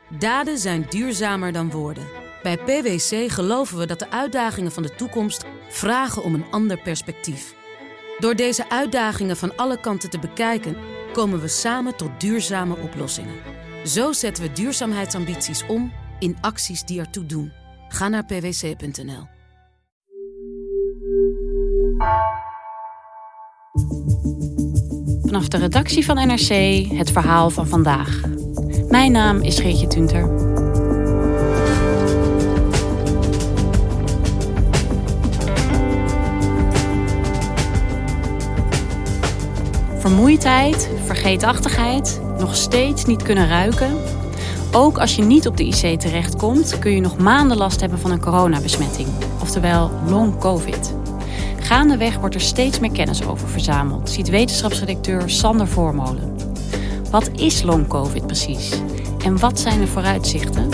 Daden zijn duurzamer dan woorden. Bij PwC geloven we dat de uitdagingen van de toekomst vragen om een ander perspectief. Door deze uitdagingen van alle kanten te bekijken, komen we samen tot duurzame oplossingen. Zo zetten we duurzaamheidsambities om in acties die ertoe doen. Ga naar pwc.nl. Vanaf de redactie van NRC het verhaal van vandaag. Mijn naam is Geertje Tunter. Vermoeidheid, vergeetachtigheid, nog steeds niet kunnen ruiken. Ook als je niet op de IC terechtkomt, kun je nog maanden last hebben van een coronabesmetting, oftewel long covid. Gaandeweg wordt er steeds meer kennis over verzameld, ziet wetenschapsredacteur Sander Voormolen. Wat is long covid precies? En wat zijn de vooruitzichten?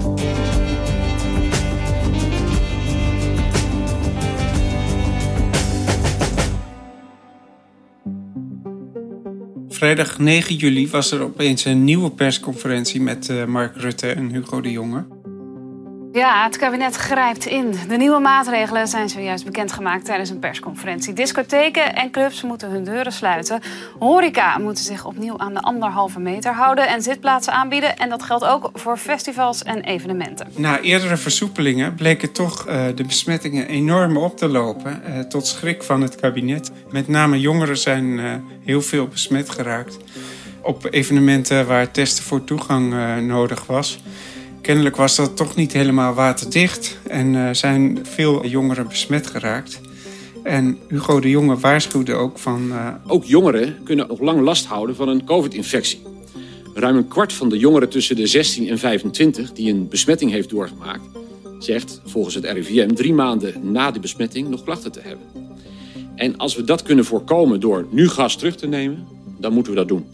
Vrijdag 9 juli was er opeens een nieuwe persconferentie met Mark Rutte en Hugo de Jonge. Ja, het kabinet grijpt in. De nieuwe maatregelen zijn zojuist bekendgemaakt tijdens een persconferentie. Discotheken en clubs moeten hun deuren sluiten. Horeca moeten zich opnieuw aan de 1,5 meter houden en zitplaatsen aanbieden. En dat geldt ook voor festivals en evenementen. Na eerdere versoepelingen bleken toch de besmettingen enorm op te lopen. Tot schrik van het kabinet. Met name jongeren zijn heel veel besmet geraakt. Op evenementen waar testen voor toegang nodig was. Kennelijk was dat toch niet helemaal waterdicht en zijn veel jongeren besmet geraakt. En Hugo de Jonge waarschuwde ook van... Ook jongeren kunnen nog lang last houden van een covid-infectie. Ruim een kwart van de jongeren tussen de 16 en 25 die een besmetting heeft doorgemaakt, zegt volgens het RIVM 3 maanden na de besmetting nog klachten te hebben. En als we dat kunnen voorkomen door nu gas terug te nemen, dan moeten we dat doen.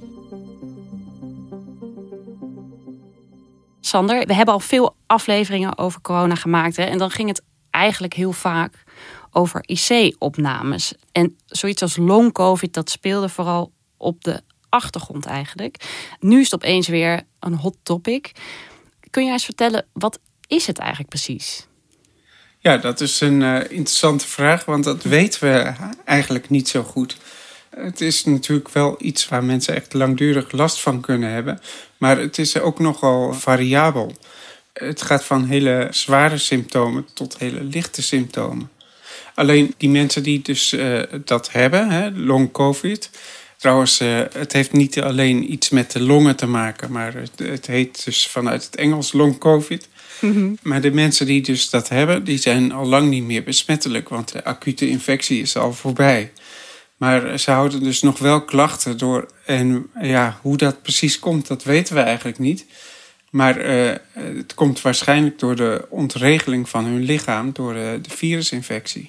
Sander, we hebben al veel afleveringen over corona gemaakt. Hè? En dan ging het eigenlijk heel vaak over IC-opnames. En zoiets als long covid, dat speelde vooral op de achtergrond eigenlijk. Nu is het opeens weer een hot topic. Kun je eens vertellen, wat is het eigenlijk precies? Ja, dat is een interessante vraag, want dat weten we eigenlijk niet zo goed. Het is natuurlijk wel iets waar mensen echt langdurig last van kunnen hebben. Maar het is ook nogal variabel. Het gaat van hele zware symptomen tot hele lichte symptomen. Alleen die mensen die dus dat hebben, long covid. Trouwens, het heeft niet alleen iets met de longen te maken, maar het heet dus vanuit het Engels long covid. Mm-hmm. Maar de mensen die dus dat hebben, die zijn al lang niet meer besmettelijk, want de acute infectie is al voorbij. Maar ze houden dus nog wel klachten door. En ja, hoe dat precies komt, dat weten we eigenlijk niet. Maar het komt waarschijnlijk door de ontregeling van hun lichaam, door de virusinfectie.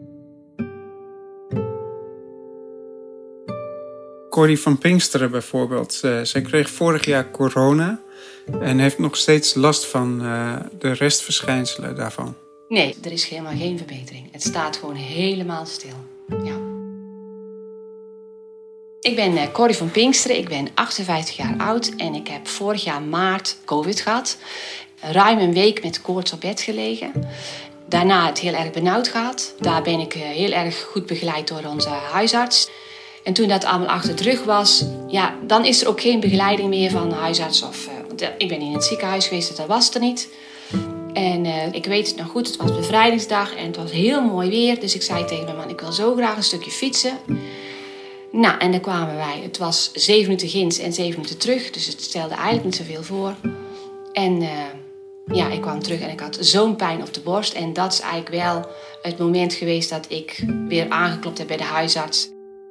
Corrie van Pinksteren bijvoorbeeld. Zij kreeg vorig jaar corona en heeft nog steeds last van de restverschijnselen daarvan. Nee, er is helemaal geen verbetering. Het staat gewoon helemaal stil. Ja. Ik ben Corrie van Pinksteren, ik ben 58 jaar oud en ik heb vorig jaar maart covid gehad. Ruim een week met koorts op bed gelegen. Daarna het heel erg benauwd gehad. Daar ben ik heel erg goed begeleid door onze huisarts. En toen dat allemaal achter de rug was, ja, dan is er ook geen begeleiding meer van de huisarts. Ik ben in het ziekenhuis geweest, dat was er niet. En ik weet het nog goed, het was bevrijdingsdag en het was heel mooi weer. Dus ik zei tegen mijn man, ik wil zo graag een stukje fietsen. Nou, en daar kwamen wij. Het was 7 minuten ginds en 7 minuten terug. Dus het stelde eigenlijk niet zoveel voor. En ik kwam terug en ik had zo'n pijn op de borst. En dat is eigenlijk wel het moment geweest dat ik weer aangeklopt heb bij de huisarts.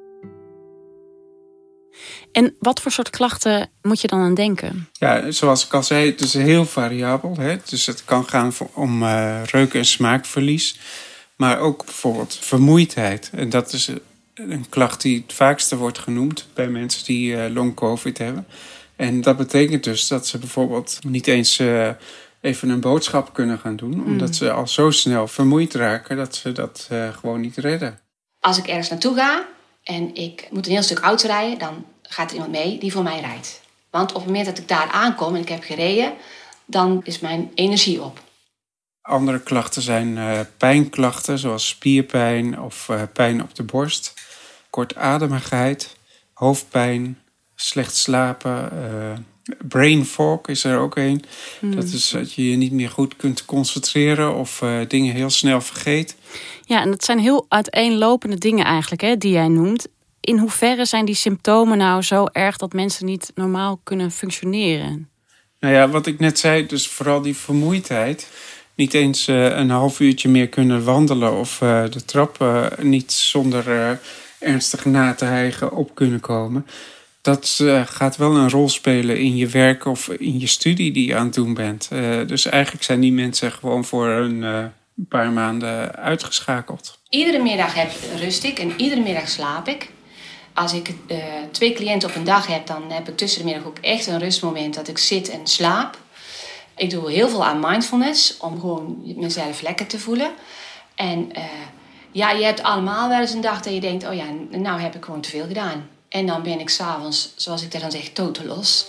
En wat voor soort klachten moet je dan aan denken? Ja, zoals ik al zei, het is heel variabel. Hè? Dus het kan gaan om reuk- en smaakverlies. Maar ook bijvoorbeeld vermoeidheid. En dat is een klacht die het vaakste wordt genoemd bij mensen die long covid hebben. En dat betekent dus dat ze bijvoorbeeld niet eens even een boodschap kunnen gaan doen. Omdat ze al zo snel vermoeid raken dat ze dat gewoon niet redden. Als ik ergens naartoe ga en ik moet een heel stuk auto rijden, dan gaat er iemand mee die voor mij rijdt. Want op het moment dat ik daar aankom en ik heb gereden, dan is mijn energie op. Andere klachten zijn pijnklachten, zoals spierpijn of pijn op de borst. Kortademigheid, hoofdpijn, slecht slapen. Brain fog is er ook een. Dat is dat je je niet meer goed kunt concentreren of dingen heel snel vergeet. Ja, en dat zijn heel uiteenlopende dingen eigenlijk, hè, die jij noemt. In hoeverre zijn die symptomen nou zo erg dat mensen niet normaal kunnen functioneren? Nou ja, wat ik net zei, dus vooral die vermoeidheid. Niet eens een half uurtje meer kunnen wandelen of de trap niet zonder ernstig na te hijgen op kunnen komen. Dat gaat wel een rol spelen in je werk of in je studie die je aan het doen bent. Dus eigenlijk zijn die mensen gewoon voor een paar maanden uitgeschakeld. Iedere middag rust ik en iedere middag slaap ik. Als ik 2 cliënten op een dag heb, dan heb ik tussen de middag ook echt een rustmoment dat ik zit en slaap. Ik doe heel veel aan mindfulness om gewoon mezelf lekker te voelen. En je hebt allemaal wel eens een dag dat je denkt, oh ja, nou heb ik gewoon te veel gedaan. En dan ben ik 's avonds, zoals ik dat dan zeg, totelos.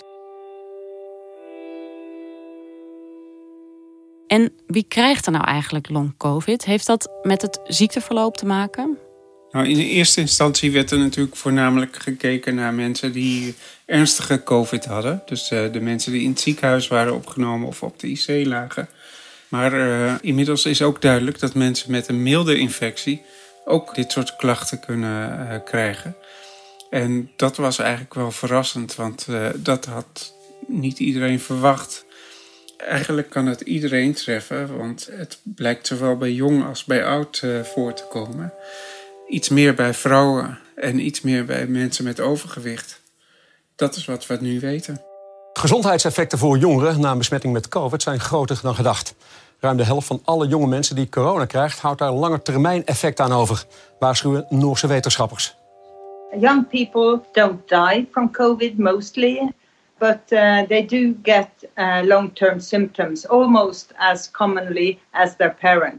En wie krijgt er nou eigenlijk long-covid? Heeft dat met het ziekteverloop te maken? Nou, in de eerste instantie werd er natuurlijk voornamelijk gekeken naar mensen die ernstige covid hadden. Dus de mensen die in het ziekenhuis waren opgenomen of op de IC lagen. Maar inmiddels is ook duidelijk dat mensen met een milde infectie ook dit soort klachten kunnen krijgen. En dat was eigenlijk wel verrassend, want dat had niet iedereen verwacht. Eigenlijk kan het iedereen treffen, want het blijkt zowel bij jong als bij oud voor te komen. Iets meer bij vrouwen en iets meer bij mensen met overgewicht. Dat is wat we nu weten. Gezondheidseffecten voor jongeren na een besmetting met COVID zijn groter dan gedacht. Ruim de helft van alle jonge mensen die corona krijgt houdt daar langetermijn effect aan over, waarschuwen Noorse wetenschappers. Young people don't die from COVID mostly, but they do get long-term symptoms almost as commonly as their parents.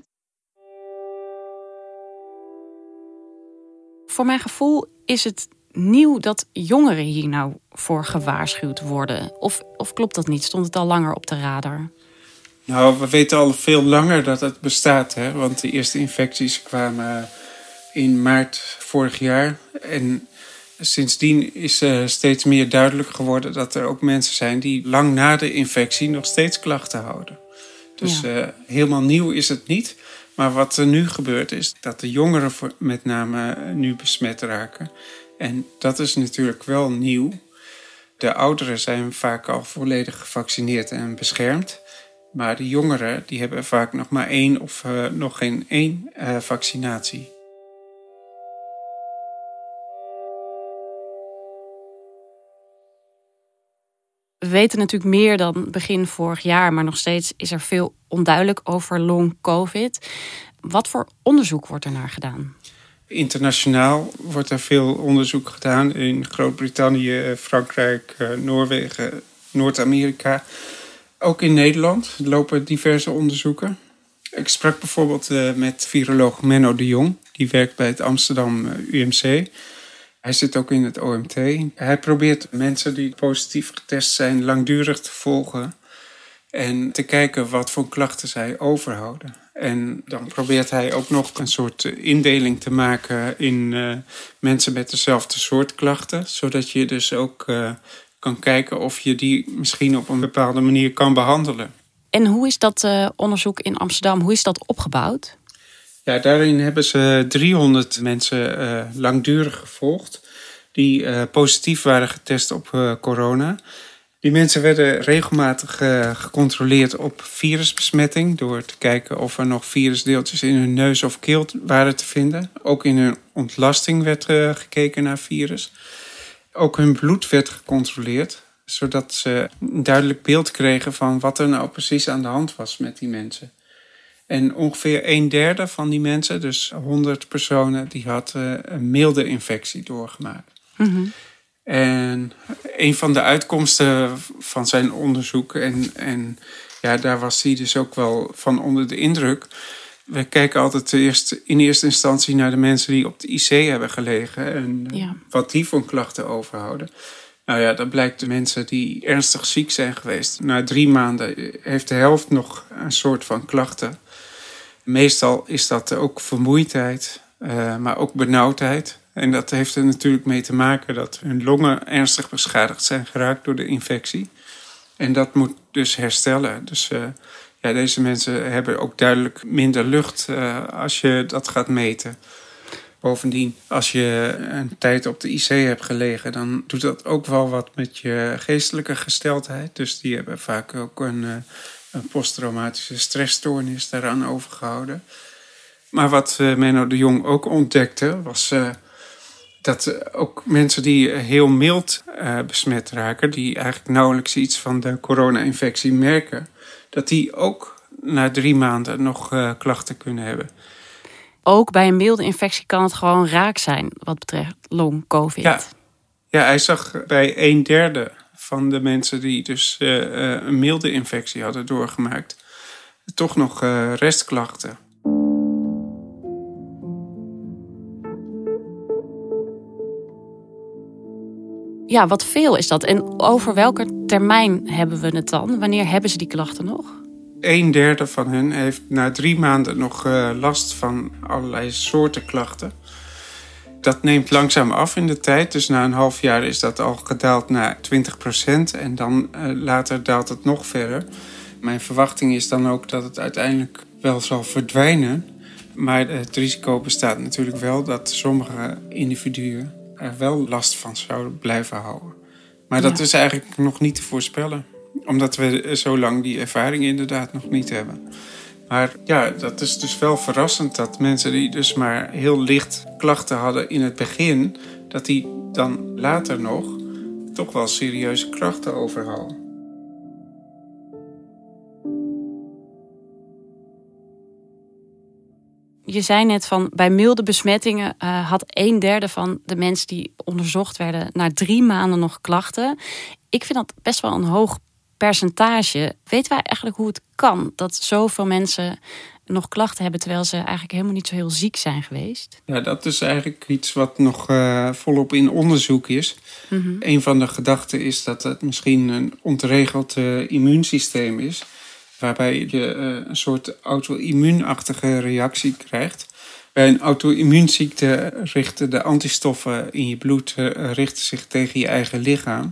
Voor mijn gevoel is het nieuw dat jongeren hier nou voor gewaarschuwd worden. Of klopt dat niet? Stond het al langer op de radar? Nou, we weten al veel langer dat het bestaat, hè? Want de eerste infecties kwamen in maart vorig jaar. En sindsdien is steeds meer duidelijk geworden dat er ook mensen zijn die lang na de infectie nog steeds klachten houden. Dus helemaal nieuw is het niet. Maar wat er nu gebeurt is dat de jongeren met name nu besmet raken. En dat is natuurlijk wel nieuw. De ouderen zijn vaak al volledig gevaccineerd en beschermd. Maar de jongeren die hebben vaak nog maar 1 of nog geen 1 vaccinatie. We weten natuurlijk meer dan begin vorig jaar, maar nog steeds is er veel onduidelijk over long-covid. Wat voor onderzoek wordt er naar gedaan? Internationaal wordt er veel onderzoek gedaan in Groot-Brittannië, Frankrijk, Noorwegen, Noord-Amerika. Ook in Nederland lopen diverse onderzoeken. Ik sprak bijvoorbeeld met viroloog Menno de Jong. Die werkt bij het Amsterdam UMC. Hij zit ook in het OMT. Hij probeert mensen die positief getest zijn langdurig te volgen en te kijken wat voor klachten zij overhouden. En dan probeert hij ook nog een soort indeling te maken in mensen met dezelfde soort klachten, zodat je dus ook kan kijken of je die misschien op een bepaalde manier kan behandelen. En hoe is dat onderzoek in Amsterdam, hoe is dat opgebouwd? Ja, daarin hebben ze 300 mensen langdurig gevolgd die positief waren getest op corona. Die mensen werden regelmatig gecontroleerd op virusbesmetting door te kijken of er nog virusdeeltjes in hun neus of keel waren te vinden. Ook in hun ontlasting werd gekeken naar virus. Ook hun bloed werd gecontroleerd, zodat ze een duidelijk beeld kregen van wat er nou precies aan de hand was met die mensen. En ongeveer 1/3 van die mensen, dus 100 personen, die had een milde infectie doorgemaakt. Mm-hmm. En een van de uitkomsten van zijn onderzoek, en ja, daar was hij dus ook wel van onder de indruk. We kijken altijd in eerste instantie naar de mensen die op de IC hebben gelegen en wat die voor klachten overhouden. Nou ja, dat blijkt de mensen die ernstig ziek zijn geweest. Na 3 maanden heeft de helft nog een soort van klachten. Meestal is dat ook vermoeidheid, maar ook benauwdheid. En dat heeft er natuurlijk mee te maken dat hun longen ernstig beschadigd zijn geraakt door de infectie. En dat moet dus herstellen. Dus deze mensen hebben ook duidelijk minder lucht als je dat gaat meten. Bovendien, als je een tijd op de IC hebt gelegen, dan doet dat ook wel wat met je geestelijke gesteldheid. Dus die hebben vaak ook een posttraumatische stressstoornis daaraan overgehouden. Maar wat Menno de Jong ook ontdekte, was dat ook mensen die heel mild besmet raken, die eigenlijk nauwelijks iets van de corona-infectie merken, dat die ook na 3 maanden nog klachten kunnen hebben. Ook bij een milde infectie kan het gewoon raak zijn wat betreft long-covid. Ja, hij zag bij 1/3 van de mensen die dus een milde infectie hadden doorgemaakt, toch nog restklachten. Ja, wat veel is dat? En over welke termijn hebben we het dan? Wanneer hebben ze die klachten nog? 1/3 van hen heeft na 3 maanden nog last van allerlei soorten klachten. Dat neemt langzaam af in de tijd. Dus na een half jaar is dat al gedaald naar 20%. En dan later daalt het nog verder. Mijn verwachting is dan ook dat het uiteindelijk wel zal verdwijnen. Maar het risico bestaat natuurlijk wel dat sommige individuen er wel last van zouden blijven houden. Maar dat is eigenlijk nog niet te voorspellen. Omdat we zo lang die ervaring inderdaad nog niet hebben. Maar ja, dat is dus wel verrassend dat mensen die dus maar heel licht klachten hadden in het begin, dat die dan later nog toch wel serieuze klachten overhouden. Je zei net van bij milde besmettingen had 1/3 van de mensen die onderzocht werden na 3 maanden nog klachten. Ik vind dat best wel een hoog percentage. Weten wij eigenlijk hoe het kan dat zoveel mensen nog klachten hebben terwijl ze eigenlijk helemaal niet zo heel ziek zijn geweest? Ja, dat is eigenlijk iets wat nog volop in onderzoek is. Mm-hmm. Een van de gedachten is dat het misschien een ontregeld immuunsysteem is, waarbij je een soort auto-immuunachtige reactie krijgt. Bij een auto-immuunziekte richten de antistoffen in je bloed richten zich tegen je eigen lichaam.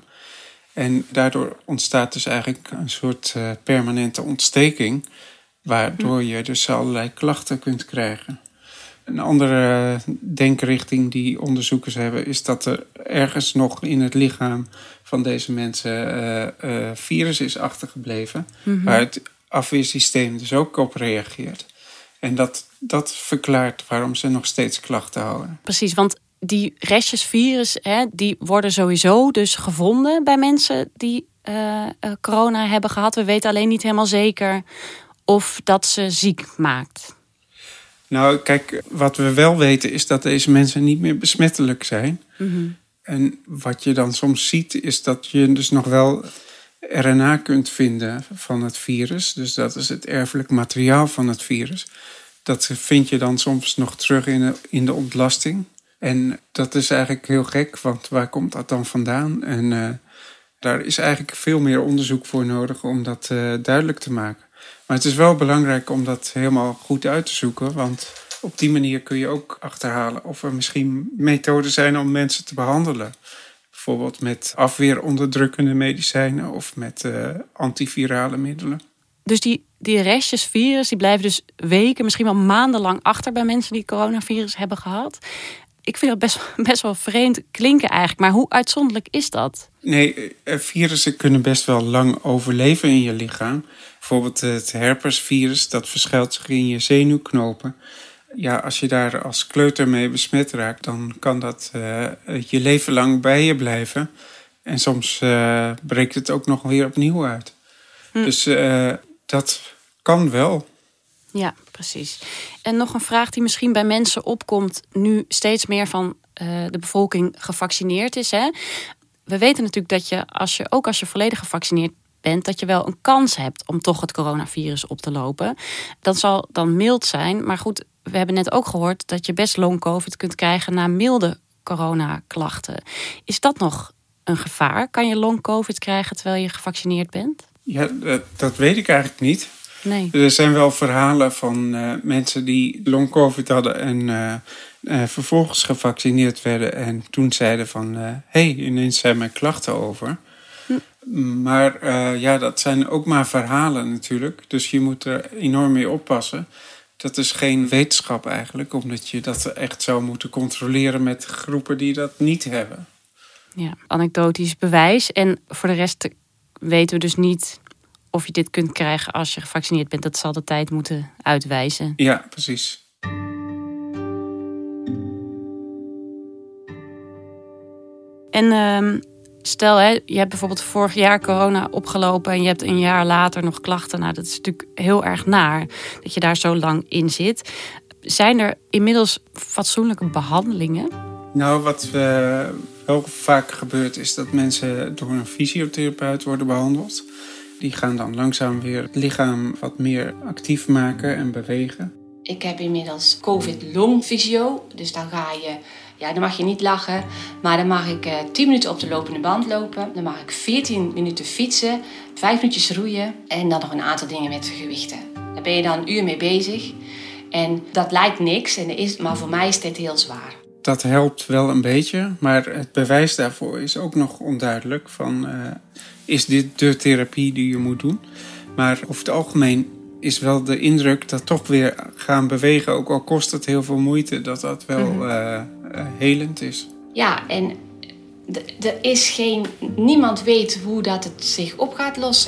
En daardoor ontstaat dus eigenlijk een soort permanente ontsteking, waardoor je dus allerlei klachten kunt krijgen. Een andere denkrichting die onderzoekers hebben is dat er ergens nog in het lichaam van deze mensen virus is achtergebleven, waar het afweersysteem dus ook op reageert. En dat verklaart waarom ze nog steeds klachten houden. Precies, want die restjes virus, die worden sowieso dus gevonden bij mensen die corona hebben gehad. We weten alleen niet helemaal zeker of dat ze ziek maakt. Nou, kijk, wat we wel weten is dat deze mensen niet meer besmettelijk zijn. Mm-hmm. En wat je dan soms ziet is dat je dus nog wel RNA kunt vinden van het virus. Dus dat is het erfelijk materiaal van het virus. Dat vind je dan soms nog terug in de ontlasting. En dat is eigenlijk heel gek, want waar komt dat dan vandaan? En daar is eigenlijk veel meer onderzoek voor nodig om dat duidelijk te maken. Maar het is wel belangrijk om dat helemaal goed uit te zoeken, want op die manier kun je ook achterhalen of er misschien methoden zijn om mensen te behandelen. Bijvoorbeeld met afweeronderdrukkende medicijnen of met antivirale middelen. Dus die restjes virus die blijven dus weken, misschien wel maandenlang achter bij mensen die coronavirus hebben gehad. Ik vind dat best wel vreemd klinken eigenlijk. Maar hoe uitzonderlijk is dat? Nee, virussen kunnen best wel lang overleven in je lichaam. Bijvoorbeeld het herpesvirus, dat verschuilt zich in je zenuwknopen. Ja, als je daar als kleuter mee besmet raakt, dan kan dat je leven lang bij je blijven. En soms breekt het ook nog weer opnieuw uit. Dus dat kan wel. Ja, precies. En nog een vraag die misschien bij mensen opkomt nu steeds meer van de bevolking gevaccineerd is. Hè? We weten natuurlijk dat je, als je volledig gevaccineerd bent, dat je wel een kans hebt om toch het coronavirus op te lopen. Dat zal dan mild zijn. Maar goed, we hebben net ook gehoord dat je best long-covid kunt krijgen na milde coronaklachten. Is dat nog een gevaar? Kan je long-covid krijgen terwijl je gevaccineerd bent? Ja, dat weet ik eigenlijk niet. Nee. Er zijn wel verhalen van mensen die long-covid hadden en vervolgens gevaccineerd werden. En toen zeiden van, ineens zijn mijn klachten over. Maar dat zijn ook maar verhalen natuurlijk. Dus je moet er enorm mee oppassen. Dat is geen wetenschap eigenlijk, omdat je dat echt zou moeten controleren met groepen die dat niet hebben. Ja, anekdotisch bewijs. En voor de rest weten we dus niet of je dit kunt krijgen als je gevaccineerd bent. Dat zal de tijd moeten uitwijzen. Ja, precies. En stel, je hebt bijvoorbeeld vorig jaar corona opgelopen en je hebt een jaar later nog klachten. Nou, dat is natuurlijk heel erg naar dat je daar zo lang in zit. Zijn er inmiddels fatsoenlijke behandelingen? Nou, wat wel vaak gebeurt is dat mensen door een fysiotherapeut worden behandeld. Die gaan dan langzaam weer het lichaam wat meer actief maken en bewegen. Ik heb inmiddels COVID-long-fysio. Dus dan dan mag je niet lachen. Maar dan mag ik 10 minuten op de lopende band lopen. Dan mag ik 14 minuten fietsen, 5 minuutjes roeien. En dan nog een aantal dingen met gewichten. Daar ben je dan een uur mee bezig. En dat lijkt niks, maar voor mij is dit heel zwaar. Dat helpt wel een beetje, maar het bewijs daarvoor is ook nog onduidelijk. Is dit de therapie die je moet doen? Maar over het algemeen is wel de indruk dat toch weer gaan bewegen, ook al kost het heel veel moeite, dat wel helend is. Ja, en niemand weet hoe dat het zich op gaat lossen.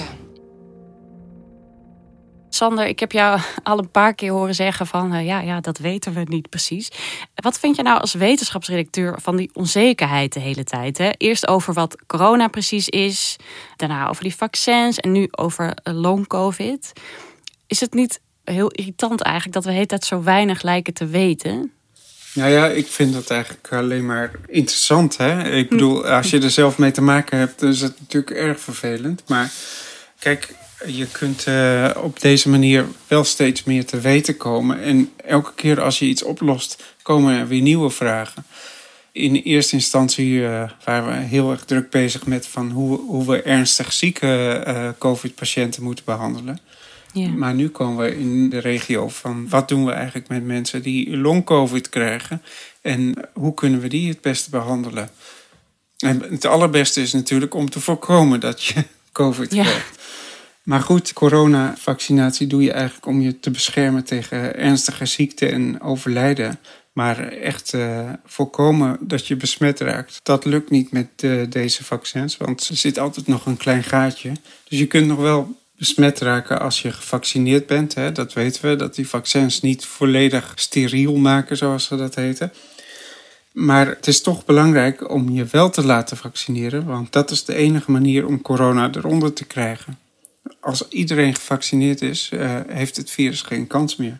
Sander, ik heb jou al een paar keer horen zeggen van dat weten we niet precies. Wat vind je nou als wetenschapsredacteur van die onzekerheid de hele tijd? Hè? Eerst over wat corona precies is, daarna over die vaccins en nu over long-covid. Is het niet heel irritant eigenlijk dat we de hele tijd zo weinig lijken te weten? Nou ja, ik vind dat eigenlijk alleen maar interessant. Hè? Ik bedoel, als je er zelf mee te maken hebt, dan is het natuurlijk erg vervelend. Maar kijk, je kunt op deze manier wel steeds meer te weten komen. En elke keer als je iets oplost, komen er weer nieuwe vragen. In eerste instantie waren we heel erg druk bezig met van hoe we ernstig zieke COVID-patiënten moeten behandelen. Ja. Maar nu komen we in de regio van wat doen we eigenlijk met mensen die long-covid krijgen en hoe kunnen we die het beste behandelen. En het allerbeste is natuurlijk om te voorkomen dat je COVID krijgt. Maar goed, coronavaccinatie doe je eigenlijk om je te beschermen tegen ernstige ziekte en overlijden. Maar echt voorkomen dat je besmet raakt, dat lukt niet met deze vaccins. Want er zit altijd nog een klein gaatje. Dus je kunt nog wel besmet raken als je gevaccineerd bent. Hè? Dat weten we, dat die vaccins niet volledig steriel maken, zoals ze dat heten. Maar het is toch belangrijk om je wel te laten vaccineren. Want dat is de enige manier om corona eronder te krijgen. Als iedereen gevaccineerd is, heeft het virus geen kans meer.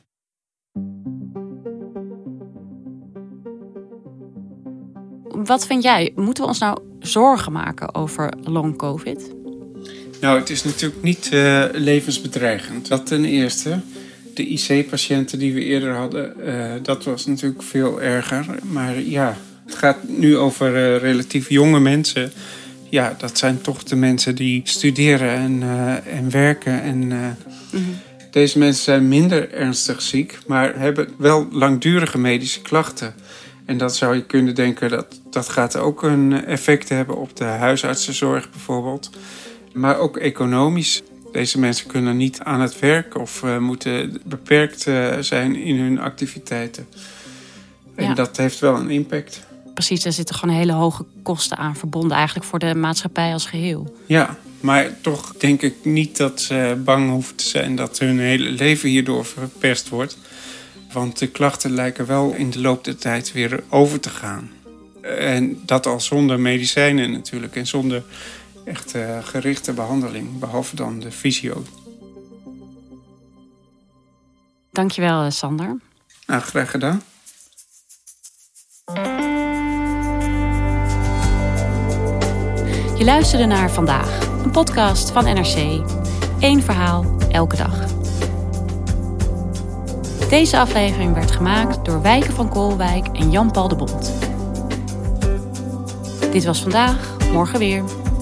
Wat vind jij? Moeten we ons nou zorgen maken over long-covid? Nou, het is natuurlijk niet levensbedreigend. Dat ten eerste. De IC-patiënten die we eerder hadden, dat was natuurlijk veel erger. Maar ja, het gaat nu over relatief jonge mensen. Ja, dat zijn toch de mensen die studeren en werken. En deze mensen zijn minder ernstig ziek, maar hebben wel langdurige medische klachten. En dat zou je kunnen denken dat gaat ook een effect hebben op de huisartsenzorg bijvoorbeeld. Maar ook economisch. Deze mensen kunnen niet aan het werk of moeten beperkt zijn in hun activiteiten. En dat heeft wel een impact. Precies, er zitten gewoon hele hoge kosten aan verbonden eigenlijk voor de maatschappij als geheel. Ja, maar toch denk ik niet dat ze bang hoeven te zijn dat hun hele leven hierdoor verpest wordt. Want de klachten lijken wel in de loop der tijd weer over te gaan. En dat al zonder medicijnen natuurlijk en zonder echt gerichte behandeling, behalve dan de fysio. Dankjewel, Sander. Nou, graag gedaan. Je luisterde naar Vandaag, een podcast van NRC. 1 verhaal, elke dag. Deze aflevering werd gemaakt door Wijken van Koolwijk en Jan-Paul de Bont. Dit was Vandaag, Morgen weer.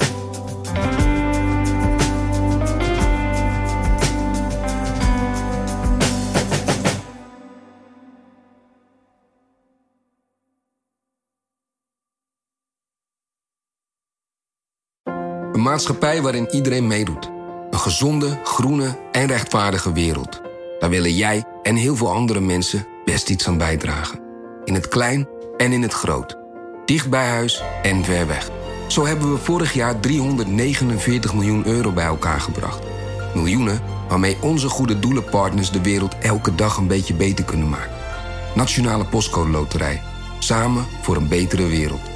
Een maatschappij waarin iedereen meedoet. Een gezonde, groene en rechtvaardige wereld. Daar willen jij en heel veel andere mensen best iets aan bijdragen. In het klein en in het groot. Dicht bij huis en ver weg. Zo hebben we vorig jaar 349 miljoen euro bij elkaar gebracht. Miljoenen waarmee onze goede doelenpartners de wereld elke dag een beetje beter kunnen maken. Nationale Postcode Loterij. Samen voor een betere wereld.